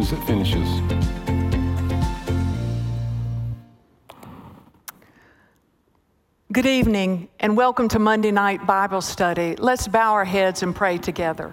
as it finishes. Good evening and welcome to Monday Night Bible Study. Let's bow our heads and pray together.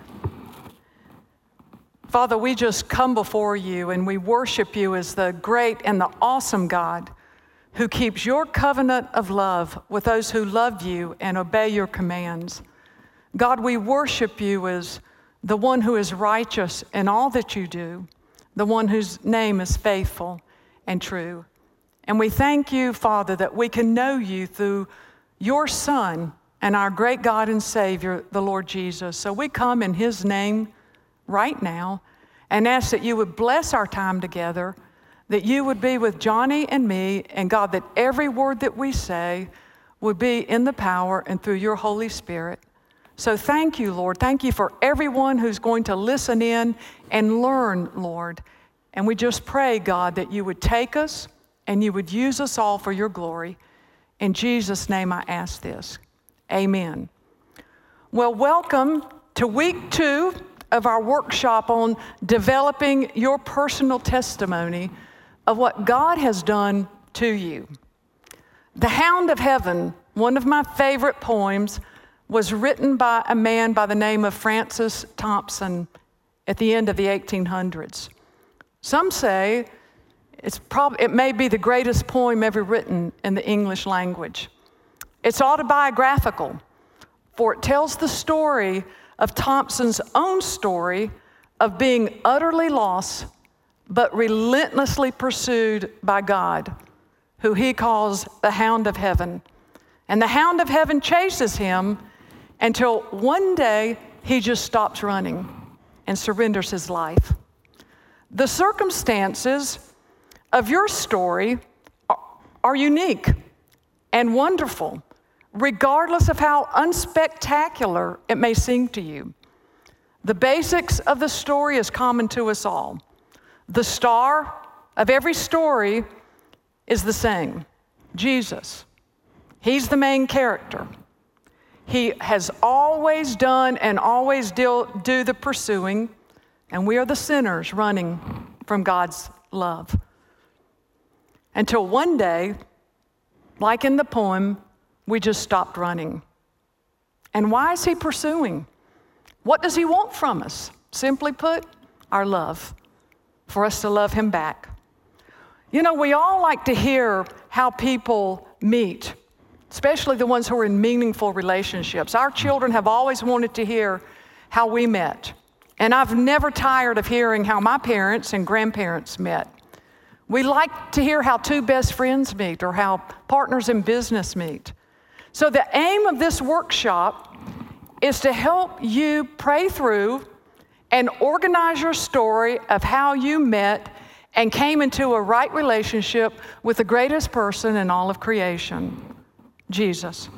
Father, we just come before you and we worship you as the great and the awesome God who keeps your covenant of love with those who love you and obey your commands. God, we worship you as the one who is righteous in all that you do, the one whose name is faithful and true. And we thank you, Father, that we can know you through your Son and our great God and Savior, the Lord Jesus. So we come in his name right now and ask that you would bless our time together, that you would be with Johnny and me, and God, that every word that we say would be in the power and through your Holy Spirit. So thank you, Lord. Thank you for everyone who's going to listen in and learn, Lord. And we just pray, God, that you would take us and you would use us all for your glory. In Jesus' name I ask this. Amen. Well, welcome to week 2 of our workshop on developing your personal testimony of what God has done to you. The Hound of Heaven, one of my favorite poems, was written by a man by the name of Francis Thompson at the end of the 1800s. Some say it may be the greatest poem ever written in the English language. It's autobiographical, for it tells the story of Thompson's own story of being utterly lost, but relentlessly pursued by God, who he calls the Hound of Heaven. And the Hound of Heaven chases him until one day he just stops running and surrenders his life. The circumstances of your story are unique and wonderful, regardless of how unspectacular it may seem to you. The basics of the story is common to us all. The star of every story is the same, Jesus. He's the main character. He has always done and always do the pursuing, and we are the sinners running from God's love. Until one day, like in the poem, we just stopped running. And why is he pursuing? What does he want from us? Simply put, our love, for us to love him back. You know, we all like to hear how people meet, especially the ones who are in meaningful relationships. Our children have always wanted to hear how we met. And I've never tired of hearing how my parents and grandparents met. We like to hear how 2 best friends meet or how partners in business meet. So the aim of this workshop is to help you pray through and organize your story of how you met and came into a right relationship with the greatest person in all of creation, Jesus.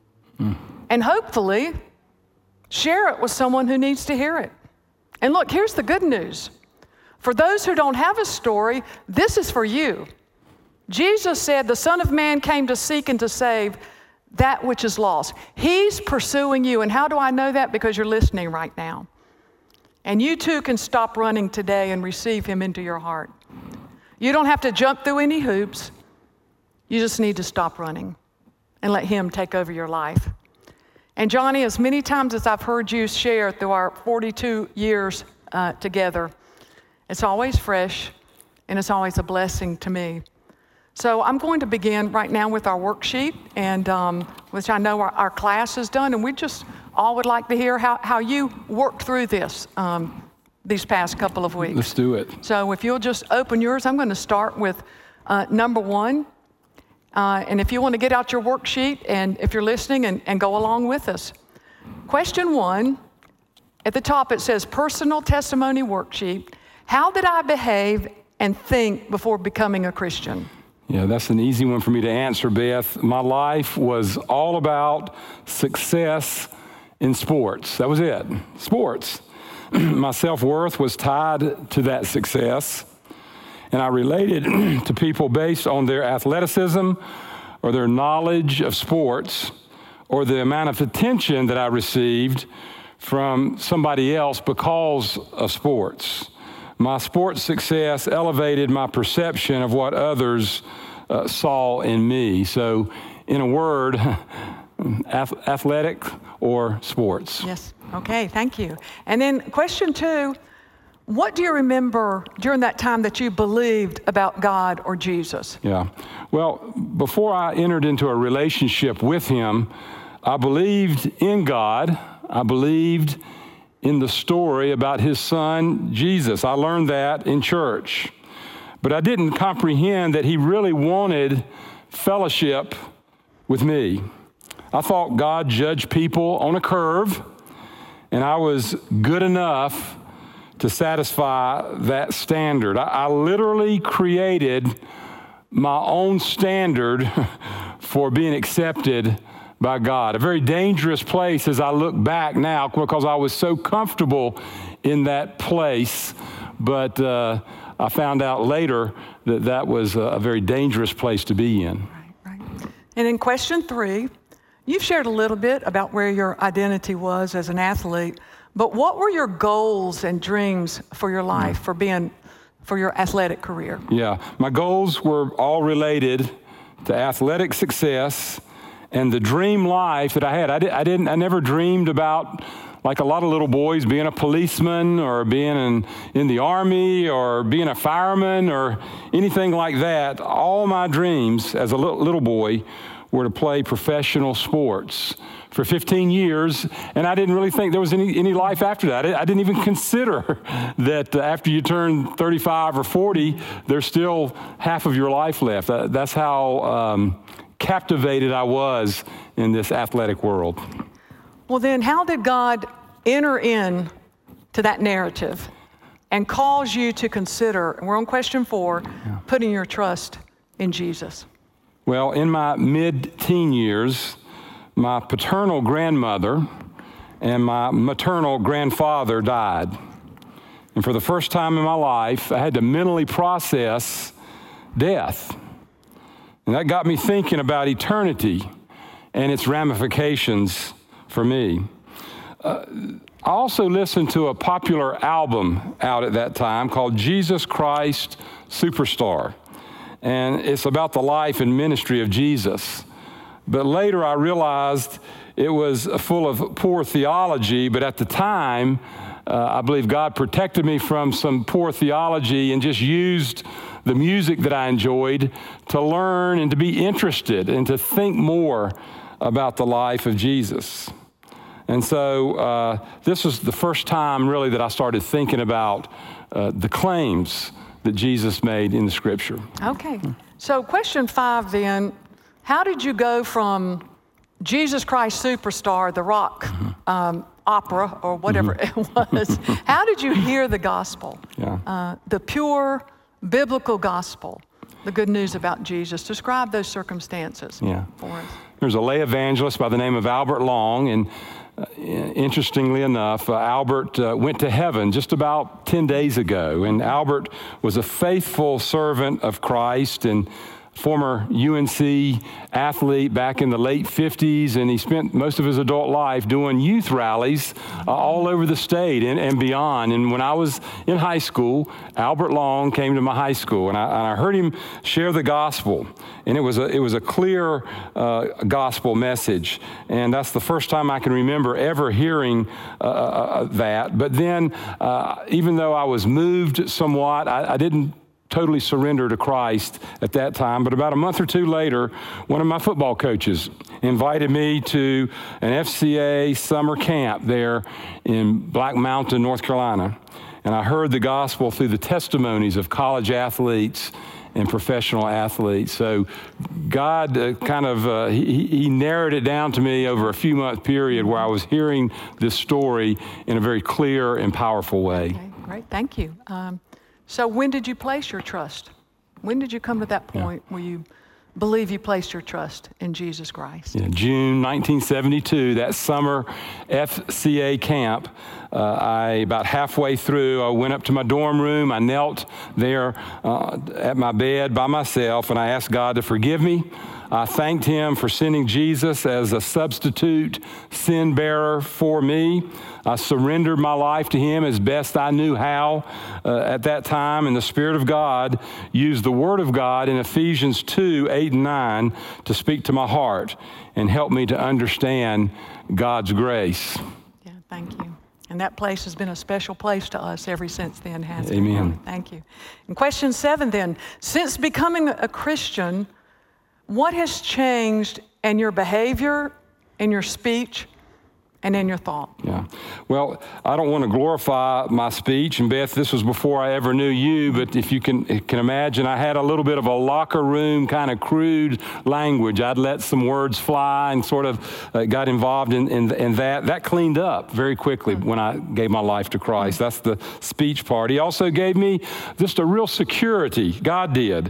And hopefully, share it with someone who needs to hear it. And look, here's the good news. For those who don't have a story, this is for you. Jesus said, the Son of Man came to seek and to save that which is lost. He's pursuing you. And how do I know that? Because you're listening right now. And you too can stop running today and receive him into your heart. You don't have to jump through any hoops. You just need to stop running and let him take over your life. And Johnny, as many times as I've heard you share through our 42 years together, it's always fresh and it's always a blessing to me. So I'm going to begin right now with our worksheet, and which I know our class has done, and we just all would like to hear how you worked through this these past couple of weeks. Let's do it. So if you'll just open yours, I'm going to start with number 1. And if you want to get out your worksheet, and if you're listening and go along with us. Question 1, at the top it says, Personal Testimony Worksheet. How did I behave and think before becoming a Christian? Yeah, that's an easy one for me to answer, Beth. My life was all about success in sports. That was it, sports. My self-worth was tied to that success. And I related to people based on their athleticism or their knowledge of sports or the amount of attention that I received from somebody else because of sports. My sports success elevated my perception of what others saw in me. So, in a word, athletic or sports. Yes. Okay, thank you. And then question 2, what do you remember during that time that you believed about God or Jesus? Yeah. Well, before I entered into a relationship with him, I believed in God. I believed in the story about his son, Jesus. I learned that in church. But I didn't comprehend that he really wanted fellowship with me. I thought God judged people on a curve, and I was good enough to satisfy that standard. I literally created my own standard for being accepted by God. A very dangerous place as I look back now, because I was so comfortable in that place. But I found out later that that was a very dangerous place to be in. Right. And in question 3, you've shared a little bit about where your identity was as an athlete, but what were your goals and dreams for your life, for your athletic career? Yeah, my goals were all related to athletic success and the dream life that I had. I never dreamed about, like a lot of little boys, being a policeman or being in the Army or being a fireman or anything like that. All my dreams as a little boy were to play professional sports for 15 years, and I didn't really think there was any life after that. I didn't even consider that after you turn 35 or 40, there's still half of your life left. That's how captivated I was in this athletic world. Well, then how did God enter in to that narrative and cause you to consider, and we're on question 4, putting your trust in Jesus? Well, in my mid-teen years, my paternal grandmother and my maternal grandfather died. And for the first time in my life, I had to mentally process death. And that got me thinking about eternity and its ramifications for me. I also listened to a popular album out at that time called Jesus Christ Superstar. And it's about the life and ministry of Jesus. But later I realized it was full of poor theology, but at the time, I believe God protected me from some poor theology and just used the music that I enjoyed to learn and to be interested and to think more about the life of Jesus. And so this was the first time really that I started thinking about the claims that Jesus made in the Scripture. Okay. So question 5 then, how did you go from Jesus Christ Superstar, the rock opera or whatever it was, how did you hear the gospel? The pure biblical gospel, the good news about Jesus. Describe those circumstances for us. There's a lay evangelist by the name of Albert Long, and interestingly enough, Albert went to heaven just about 10 days ago, and Albert was a faithful servant of Christ and former UNC athlete back in the late 50s, and he spent most of his adult life doing youth rallies all over the state and beyond. And when I was in high school, Albert Long came to my high school, and I heard him share the gospel, and it was a clear gospel message. And that's the first time I can remember ever hearing that. But then, even though I was moved somewhat, I didn't totally surrender to Christ at that time. But about a month or two later, one of my football coaches invited me to an FCA summer camp there in Black Mountain, North Carolina. And I heard the gospel through the testimonies of college athletes and professional athletes. So God he narrowed it down to me over a few month period where I was hearing this story in a very clear and powerful way. Okay, great, thank you. So when did you place your trust? When did you come to that point where you believe you placed your trust in Jesus Christ? June 1972, that summer FCA camp, about halfway through, I went up to my dorm room. I knelt there at my bed by myself, and I asked God to forgive me I thanked him for sending Jesus as a substitute sin bearer for me. I surrendered my life to him as best I knew how at that time, and the Spirit of God used the Word of God in Ephesians 2:8-9 to speak to my heart and help me to understand God's grace. Yeah, thank you. And that place has been a special place to us ever since then, hasn't it? Amen. Thank you. And question 7 then, since becoming a Christian, what has changed in your behavior, in your speech, and in your thought? Yeah. Well, I don't want to glorify my speech, and Beth, this was before I ever knew you, but if you can imagine, I had a little bit of a locker room kind of crude language. I'd let some words fly and sort of got involved in that. That cleaned up very quickly when I gave my life to Christ. That's the speech part. He also gave me just a real security, God did,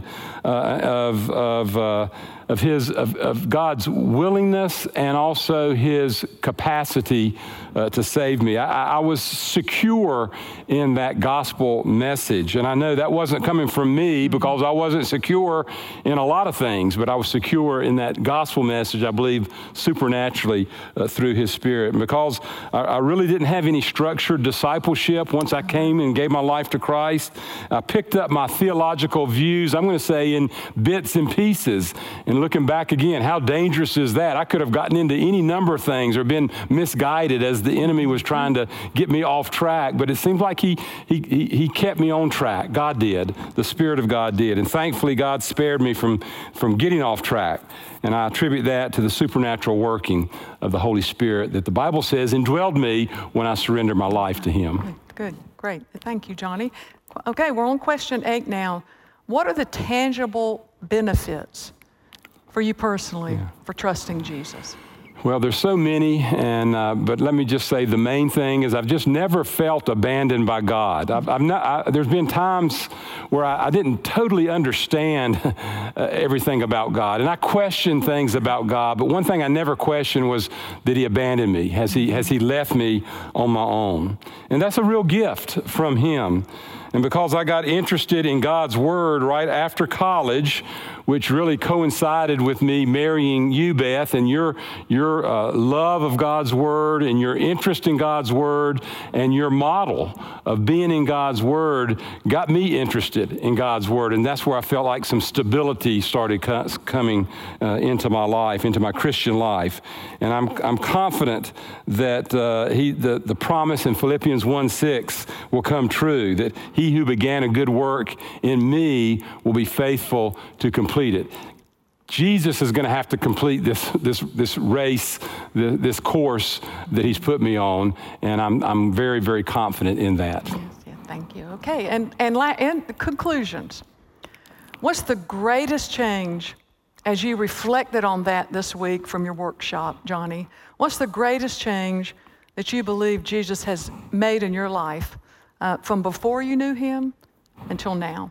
of God's willingness and also his capacity to save me. I was secure in that gospel message. And I know that wasn't coming from me because I wasn't secure in a lot of things, but I was secure in that gospel message, I believe, supernaturally through his Spirit. And because I really didn't have any structured discipleship once I came and gave my life to Christ, I picked up my theological views, I'm going to say, in bits and pieces. And looking back again, how dangerous is that? I could have gotten into any number of things or been misguided as the enemy was trying to get me off track. But it seems like he kept me on track. God did. The Spirit of God did. And thankfully, God spared me from getting off track. And I attribute that to the supernatural working of the Holy Spirit that the Bible says indwelled me when I surrendered my life to him. Good. Great. Thank you, Johnny. Okay, we're on question 8 now. What are the tangible benefits for you personally for trusting Jesus? Well, there's so many, but let me just say the main thing is I've just never felt abandoned by God. There's been times where I didn't totally understand everything about God, and I questioned things about God, but one thing I never questioned was, did he abandon me? Has he left me on my own? And that's a real gift from him. And because I got interested in God's Word right after college, which really coincided with me marrying you, Beth, and your love of God's Word and your interest in God's Word and your model of being in God's Word got me interested in God's Word. And that's where I felt like some stability started coming into my life, into my Christian life. And I'm confident that the promise in Philippians 1:6 will come true, that he who began a good work in me will be faithful to complete it. Jesus is going to have to complete this race, this course that he's put me on, and I'm very, very confident in that. Yes, yeah, thank you. Okay, and conclusions. What's the greatest change as you reflected on that this week from your workshop, Johnny? What's the greatest change that you believe Jesus has made in your life from before you knew him until now?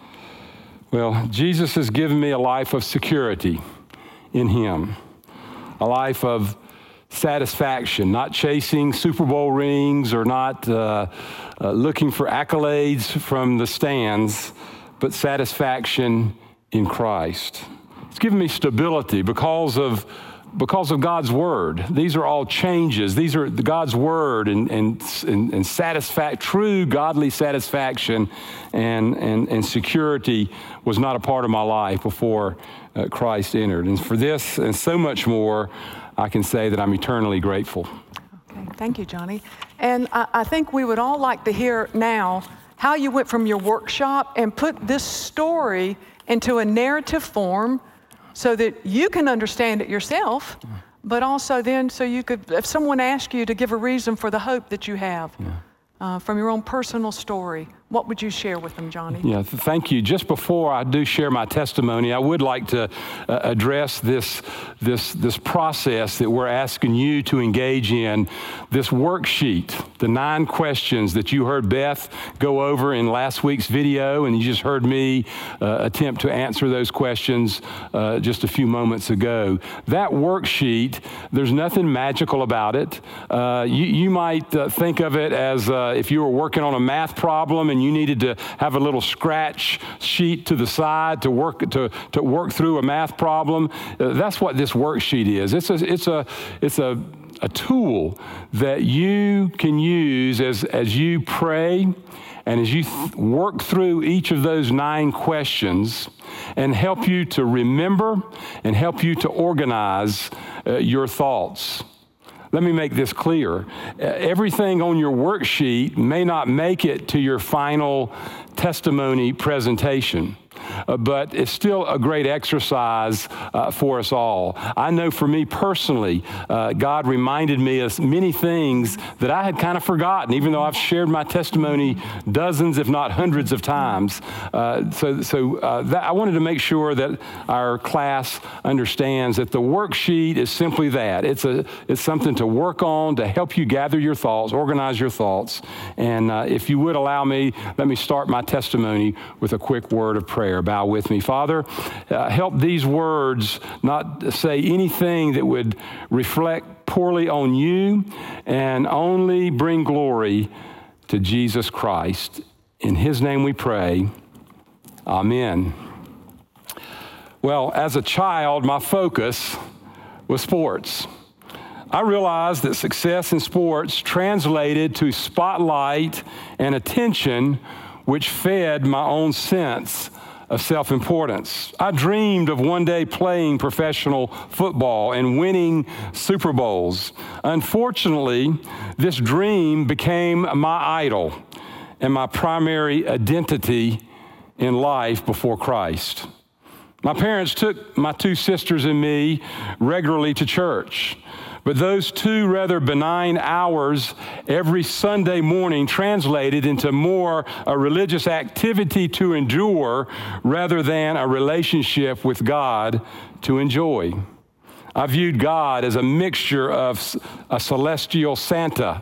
Well, Jesus has given me a life of security in him, a life of satisfaction, not chasing Super Bowl rings or not looking for accolades from the stands, but satisfaction in Christ. It's given me stability because of God's Word. These are all changes. These are God's Word and true godly satisfaction and security was not a part of my life before Christ entered. And for this and so much more, I can say that I'm eternally grateful. Okay, thank you, Johnny. And I think we would all like to hear now how you went from your workshop and put this story into a narrative form so that you can understand it yourself, but also then so you could, if someone asked you to give a reason for the hope that you have from your own personal story, what would you share with them, Johnny? Yeah, thank you. Just before I do share my testimony, I would like to address this process that we're asking you to engage in, this worksheet, the 9 questions that you heard Beth go over in last week's video, and you just heard me attempt to answer those questions just a few moments ago. That worksheet, there's nothing magical about it. You might think of it as if you were working on a math problem and and you needed to have a little scratch sheet to the side to work through a math problem. That's what this worksheet is. It's a tool that you can use as you pray and as you work through each of those 9 questions, and help you to remember and help you to organize your thoughts. Let me make this clear. Everything on your worksheet may not make it to your final testimony presentation, but it's still a great exercise for us all. I know for me personally, God reminded me of many things that I had kind of forgotten, even though I've shared my testimony dozens, if not hundreds of times. I wanted to make sure that our class understands that the worksheet is simply that. It's something to work on to help you gather your thoughts, organize your thoughts. And if you would allow me, let me start my testimony with a quick word of prayer. Bow with me. Father, help these words not say anything that would reflect poorly on you and only bring glory to Jesus Christ. In his name we pray. Amen. Well, as a child, my focus was sports. I realized that success in sports translated to spotlight and attention, which fed my own sense of self-importance. I dreamed of one day playing professional football and winning Super Bowls. Unfortunately, this dream became my idol and my primary identity in life before Christ. My parents took my 2 sisters and me regularly to church. But those 2 rather benign hours every Sunday morning translated into more a religious activity to endure rather than a relationship with God to enjoy. I viewed God as a mixture of a celestial Santa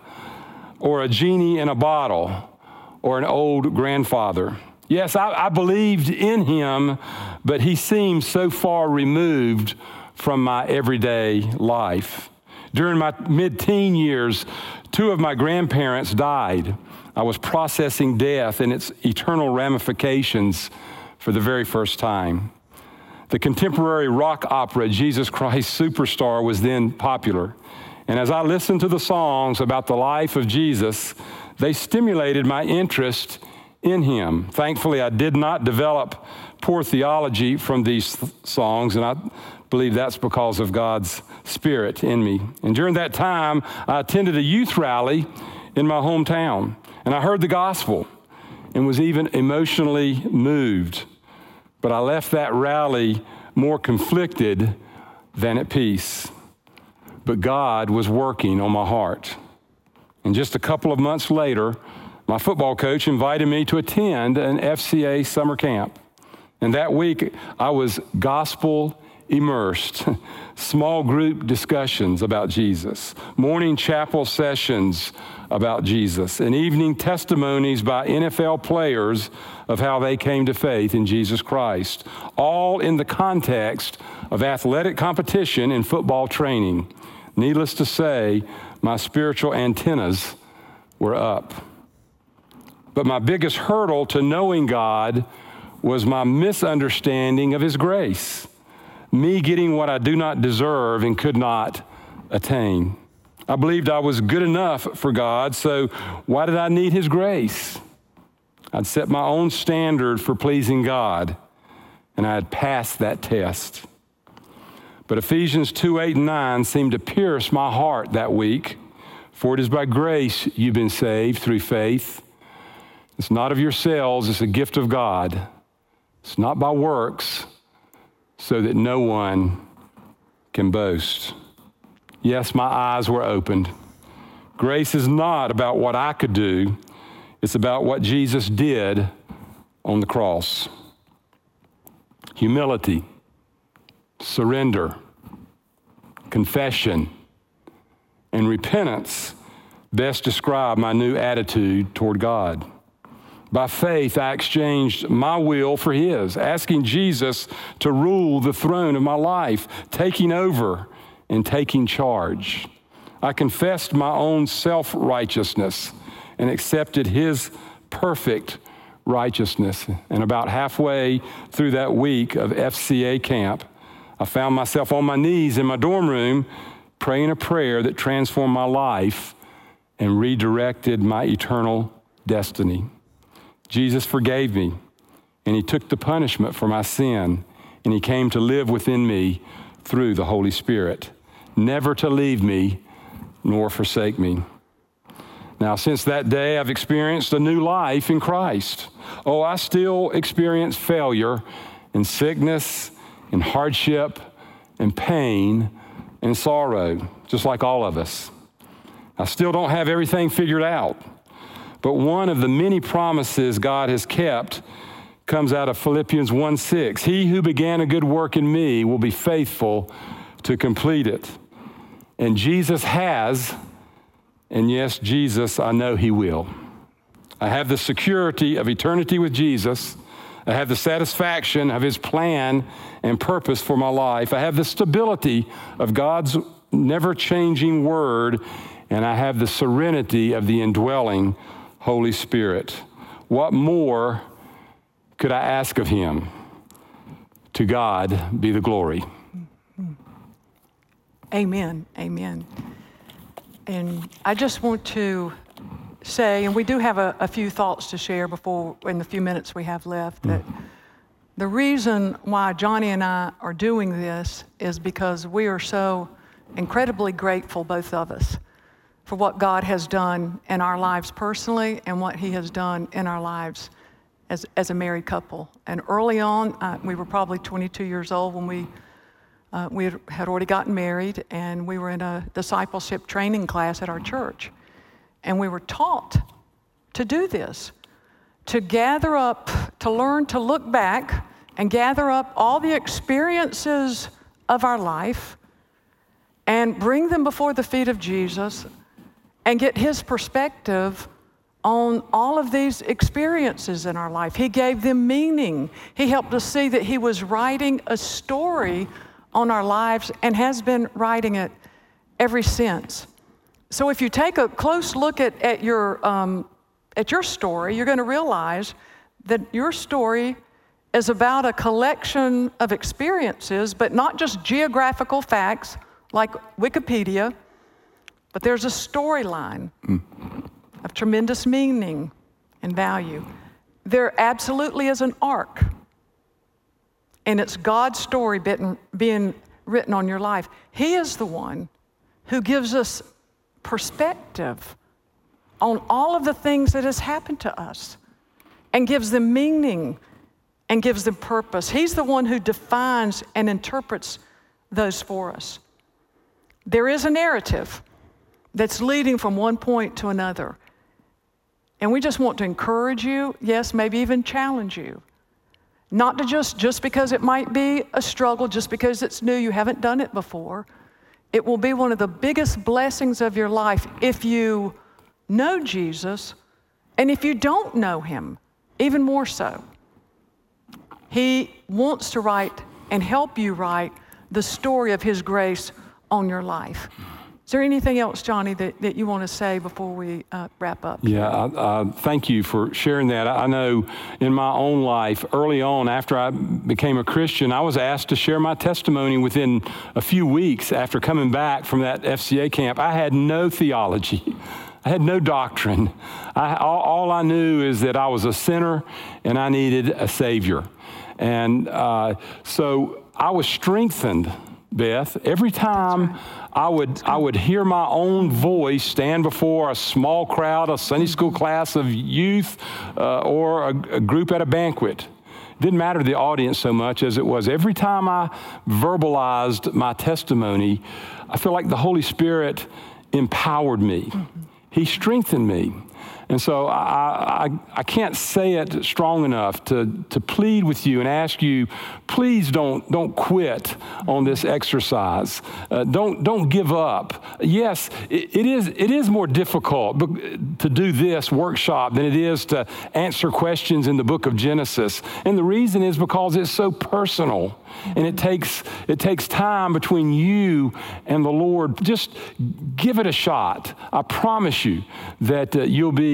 or a genie in a bottle or an old grandfather. Yes, I believed in him, but he seemed so far removed from my everyday life. During my mid-teen years, 2 of my grandparents died. I was processing death and its eternal ramifications for the very first time. The contemporary rock opera, Jesus Christ Superstar, was then popular. And as I listened to the songs about the life of Jesus, they stimulated my interest in him. Thankfully, I did not develop poor theology from these songs, and I believe that's because of God's Spirit in me. And during that time, I attended a youth rally in my hometown, and I heard the gospel and was even emotionally moved. But I left that rally more conflicted than at peace. But God was working on my heart. And just a couple of months later, my football coach invited me to attend an FCA summer camp. And that week, I was gospel immersed. Small group discussions about Jesus, morning chapel sessions about Jesus, and evening testimonies by NFL players of how they came to faith in Jesus Christ, all in the context of athletic competition and football training. Needless to say, my spiritual antennas were up. But my biggest hurdle to knowing God was my misunderstanding of his grace, me getting what I do not deserve and could not attain. I believed I was good enough for God, so why did I need his grace? I'd set my own standard for pleasing God, and I had passed that test. But Ephesians 2:8-9 seemed to pierce my heart that week. For it is by grace you've been saved through faith. It's not of yourselves, it's a gift of God. It's not by works, so that no one can boast. Yes, my eyes were opened. Grace is not about what I could do. It's about what Jesus did on the cross. Humility, surrender, confession, and repentance best describe my new attitude toward God. By faith, I exchanged my will for his, asking Jesus to rule the throne of my life, taking over and taking charge. I confessed my own self-righteousness and accepted his perfect righteousness. And about halfway through that week of FCA camp, I found myself on my knees in my dorm room praying a prayer that transformed my life and redirected my eternal destiny. Jesus forgave me, and he took the punishment for my sin, and he came to live within me through the Holy Spirit, never to leave me nor forsake me. Now, since that day, I've experienced a new life in Christ. Oh, I still experience failure and sickness and hardship and pain and sorrow, just like all of us. I still don't have everything figured out. But one of the many promises God has kept comes out of Philippians 1:6. He who began a good work in me will be faithful to complete it. And Jesus has, and yes, Jesus, I know he will. I have the security of eternity with Jesus. I have the satisfaction of his plan and purpose for my life. I have the stability of God's never-changing word, and I have the serenity of the indwelling Holy Spirit. What more could I ask of him? To God be the glory. Amen, amen. And I just want to say, and we do have a few thoughts to share before, in the few minutes we have left, that the reason why Johnny and I are doing this is because we are so incredibly grateful, both of us, for what God has done in our lives personally and what he has done in our lives as a married couple. And early on, we were probably 22 years old when we had already gotten married, and we were in a discipleship training class at our church. And we were taught to do this, to gather up, to learn to look back and gather up all the experiences of our life and bring them before the feet of Jesus and get his perspective on all of these experiences in our life. He gave them meaning. He helped us see that he was writing a story on our lives and has been writing it ever since. So if you take a close look at your story, you're going to realize that your story is about a collection of experiences, but not just geographical facts like Wikipedia, but there's a storyline of tremendous meaning and value. There absolutely is an arc, and it's God's story being written on your life. He is the one who gives us perspective on all of the things that has happened to us and gives them meaning and gives them purpose. He's the one who defines and interprets those for us. There is a narrative that's leading from one point to another. And we just want to encourage you, yes, maybe even challenge you, not to just because it might be a struggle, just because it's new, you haven't done it before. It will be one of the biggest blessings of your life if you know Jesus, and if you don't know him, even more so. He wants to write and help you write the story of his grace on your life. Is there anything else, Johnny, that you want to say before we wrap up? Yeah, thank you for sharing that. I know in my own life, early on after I became a Christian, I was asked to share my testimony within a few weeks after coming back from that FCA camp. I had no theology. I had no doctrine. All I knew is that I was a sinner and I needed a Savior. And so I was strengthened, Beth, every time I would hear my own voice stand before a small crowd, a Sunday school class of youth, or a group at a banquet. It didn't matter the audience so much as it was every time I verbalized my testimony, I feel like the Holy Spirit empowered me. He strengthened me. And so I can't say it strong enough to plead with you and ask you, please don't quit on this exercise. Don't give up. Yes, it is more difficult to do this workshop than it is to answer questions in the book of Genesis. And the reason is because it's so personal. And it takes time between you and the Lord. Just give it a shot. I promise you that you'll be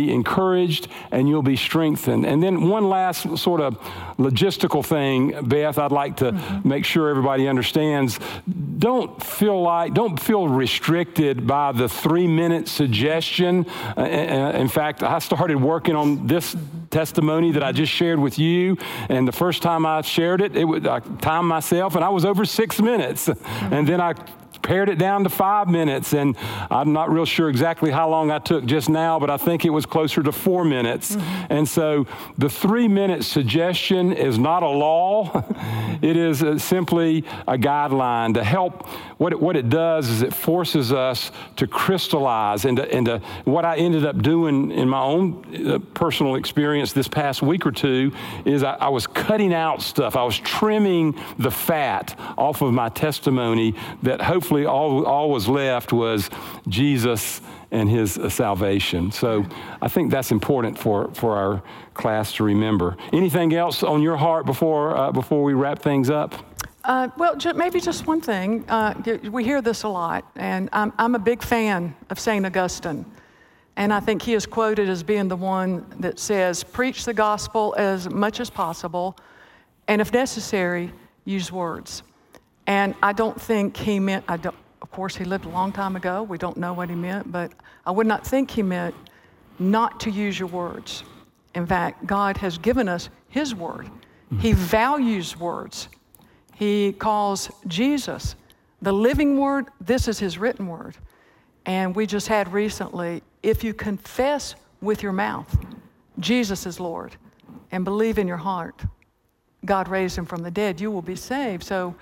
be encouraged and you'll be strengthened. And then one last sort of logistical thing, Beth, I'd like to make sure everybody understands. Don't feel restricted by the 3-minute suggestion. In fact, I started working on this testimony that I just shared with you, and the first time I shared it, I timed myself, and I was over 6 minutes. And then I pared it down to 5 minutes, and I'm not real sure exactly how long I took just now, but I think it was closer to 4 minutes. And so the 3-minute suggestion is not a law. It is simply a guideline to help. What it does is it forces us to crystallize into what I ended up doing in my own personal experience this past week or two is I was cutting out stuff. I was trimming the fat off of my testimony that hopefully all was left was Jesus and his salvation. So I think that's important for our class to remember. Anything else on your heart before we wrap things up? Well, maybe just one thing. We hear this a lot, and I'm a big fan of St. Augustine. And I think he is quoted as being the one that says, preach the gospel as much as possible, and if necessary, use words. And I don't think he meant, of course, he lived a long time ago. We don't know what he meant, but I would not think he meant not to use your words. In fact, God has given us his word. He values words. He calls Jesus the living word. This is his written word. And we just had recently, if you confess with your mouth Jesus is Lord and believe in your heart God raised him from the dead, you will be saved. So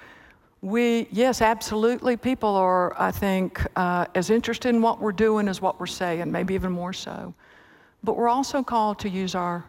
yes, absolutely, people are, I think, as interested in what we're doing as what we're saying, maybe even more so. But we're also called to use our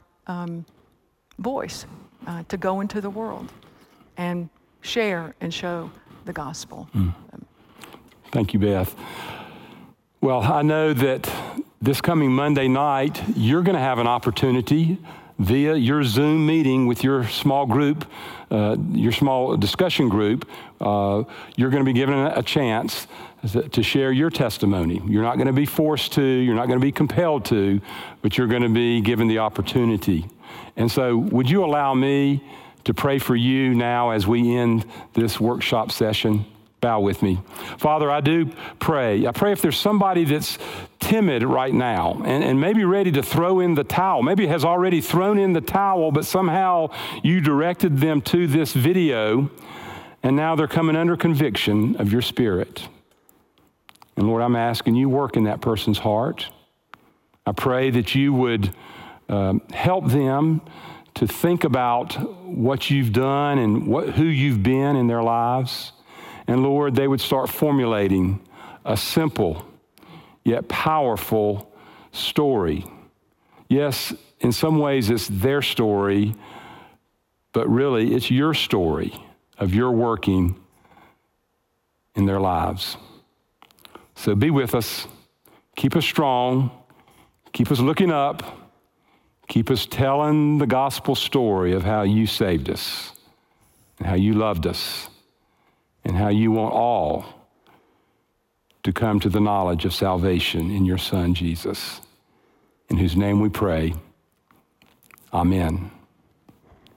voice to go into the world and share and show the gospel. Thank you, Beth. Well, I know that this coming Monday night, you're going to have an opportunity via your Zoom meeting with your small group, your small discussion group. You're going to be given a chance to share your testimony. You're not going to be forced to, you're not going to be compelled to, but you're going to be given the opportunity. And so would you allow me to pray for you now as we end this workshop session? Bow with me. Father, I do pray. I pray if there's somebody that's timid right now and maybe ready to throw in the towel, maybe has already thrown in the towel, but somehow you directed them to this video, and now they're coming under conviction of your Spirit. And Lord, I'm asking you work in that person's heart. I pray that you would help them to think about what you've done and who you've been in their lives. And Lord, they would start formulating a simple yet powerful story. Yes, in some ways it's their story, but really it's your story of your working in their lives. So be with us. Keep us strong. Keep us looking up. Keep us telling the gospel story of how you saved us and how you loved us and how you want all to come to the knowledge of salvation in your Son, Jesus, in whose name we pray. Amen.